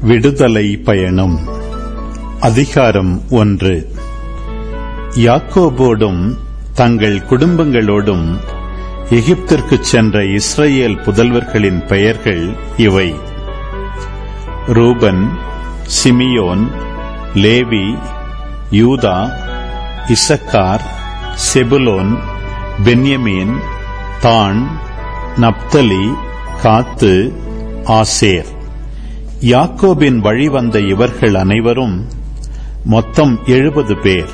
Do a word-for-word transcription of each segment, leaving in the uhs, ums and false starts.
விடுதலை பயணம். அதிகாரம் ஒன்று. யாக்கோபோடும் தங்கள் குடும்பங்களோடும் எகிப்திற்குச் சென்ற இஸ்ரவேல் புதல்வர்களின் பெயர்கள் இவை: ரூபன், சிமியோன், லேவி, யூதா, இசக்கார், செபுலோன், பென்யமீன், தான், நப்தலி, காத்து, ஆசேர். யாக்கோபின் வழிவந்த இவர்கள் அனைவரும் மொத்தம் எழுபது பேர்.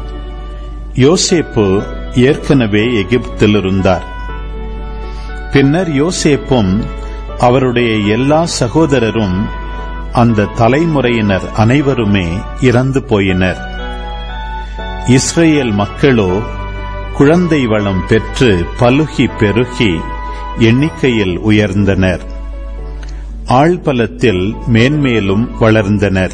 யோசேப்பு ஏற்கனவே எகிப்தில் இருந்தார். பின்னர் யோசேப்பும் அவருடைய எல்லா சகோதரரும் அந்த தலைமுறையினர் அனைவருமே இறந்து போயினர். இஸ்ரவேல் மக்களோ குழந்தை வளம் பெற்று பலுகி பெருகி எண்ணிக்கையில் உயர்ந்தனர். ஆள்பலத்தில் மேன்மேலும் வளர்ந்தனர்.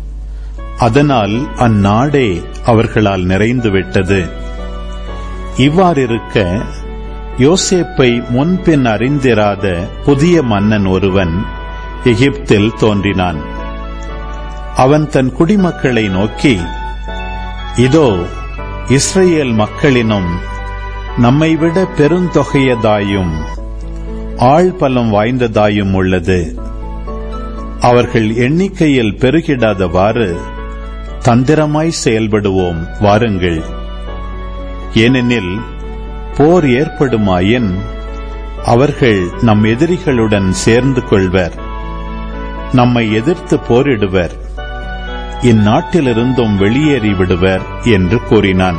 அதனால் அந்நாடே அவர்களால் நிறைந்துவிட்டது. இவ்வாறிருக்க யோசேப்பை முன்பின் அறிந்திராத புதிய மன்னன் ஒருவன் எகிப்தில் தோன்றினான். அவன் தன் குடிமக்களை நோக்கி, இதோ இஸ்ரவேல் மக்களினும் நம்மைவிட பெருந்தொகையதாயும் ஆள்பலம் வாய்ந்ததாயும் உள்ளது. அவர்கள் எண்ணிக்கையில் பெருகிடாதவாறு தந்திரமாய் செயல்படுவோம் வாருங்கள். ஏனெனில் போர் ஏற்படுமாயின் அவர்கள் நம் எதிரிகளுடன் சேர்ந்து கொள்வர், நம்மை எதிர்த்து போரிடுவர், இந்நாட்டிலிருந்தும் வெளியேறி விடுவர் என்று கூறினான்.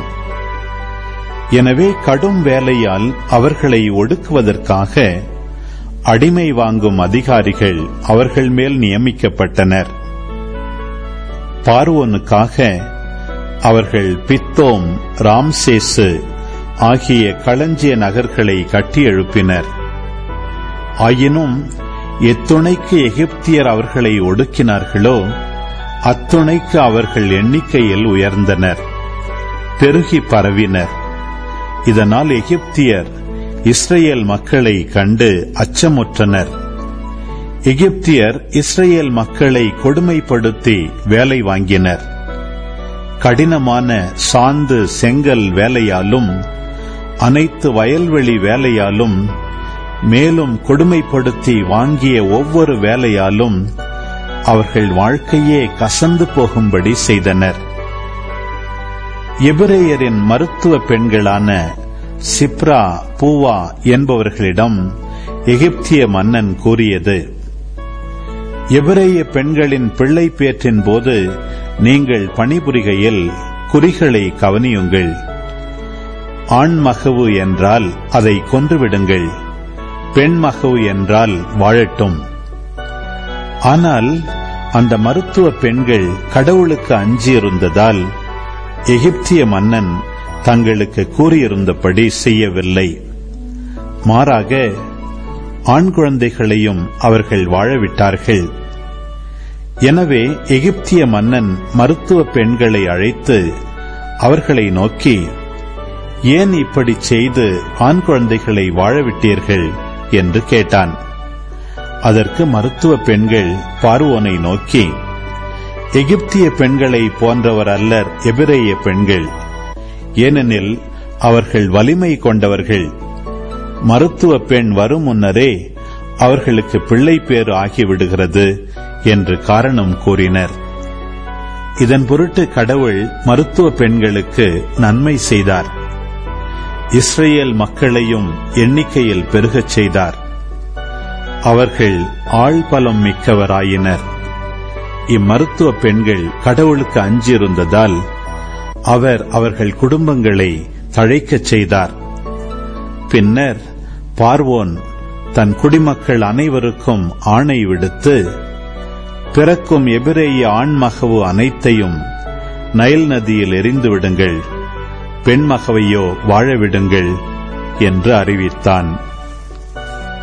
எனவே கடும் வேலையால் அவர்களை ஒடுக்குவதற்காக அடிமை வாங்கும் அதிகாரிகள் அவர்கள் மேல் நியமிக்கப்பட்டனர். பார்வோனுக்காக அவர்கள் பித்தோம், ராம்சேசு ஆகிய களஞ்சிய நகர்களை கட்டி எழுப்பினர். ஆயினும் எத்துணைக்கு எகிப்தியர் அவர்களை ஒடுக்கினார்களோ அத்துணைக்கு அவர்கள் எண்ணிக்கையில் உயர்ந்தனர், பெருகி பரவினர். இதனால் எகிப்தியர் இஸ்ரவேல் மக்களை கண்டு அச்சமுற்றனர். எகிப்தியர் இஸ்ரவேல் மக்களை கொடுமைப்படுத்தி வேலை வாங்கினர். கடினமான சாந்து செங்கல் வேலையாலும் அனைத்து வயல்வெளி வேலையாலும் மேலும் கொடுமைப்படுத்தி வாங்கிய ஒவ்வொரு வேலையாலும் அவர்கள் வாழ்க்கையே கசந்து போகும்படி செய்தனர். எபிரேயரின் மருத்துவ பெண்களான சிப்ரா, பூவா என்பவர்களிடம் எகிப்திய மன்னன் கூறியது: எபிரேய பெண்களின் பிள்ளை பேற்றின் போது நீங்கள் பணிபுரிகையில் குறிகளை கவனியுங்கள். ஆண்மகவு என்றால் அதை கொன்றுவிடுங்கள், பெண்மகவு என்றால் வாழட்டும். ஆனால் அந்த மருத்துவ பெண்கள் கடவுளுக்கு அஞ்சியிருந்ததால் எகிப்திய மன்னன் தங்களுக்கு கூறியிருந்தபடி செய்யவில்லை. மாறாக ஆண் குழந்தைகளையும் அவர்கள் வாழவிட்டார்கள். எனவே எகிப்திய மன்னன் மருத்துவ பெண்களை அழைத்து அவர்களை நோக்கி, ஏன் இப்படி செய்து ஆண் குழந்தைகளை வாழவிட்டீர்கள் என்று கேட்டான். அதற்கு மருத்துவ பெண்கள் பார்வோனை நோக்கி, எகிப்திய பெண்களை போன்றவர் அல்லர் எபிரேய பெண்கள், ஏனெனில் அவர்கள் வலிமை கொண்டவர்கள். மருத்துவ பெண் வரும் முன்னரே அவர்களுக்கு பிள்ளை பேறு ஆகிவிடுகிறது என்று காரணம் கூறினர். இதன் பொருட்டு கடவுள் மருத்துவ பெண்களுக்கு நன்மை செய்தார். இஸ்ரவேல் மக்களையும் எண்ணிக்கையில் பெருகச் செய்தார். அவர்கள் ஆள்பலம் மிக்கவராயினர். இம்மருத்துவ பெண்கள் கடவுளுக்கு அஞ்சியிருந்ததால் அவர் அவர்கள் குடும்பங்களை தழைக்கச் செய்தார். பின்னர் பார்வோன் தன் குடிமக்கள் அனைவருக்கும் ஆணை விடுத்து, பிறக்கும் எபிரேய ஆண்மகவு அனைத்தையும் நைல் நதியில் எறிந்து விடுங்கள், பெண்மகவையோ வாழவிடுங்கள் என்று அறிவித்தான்.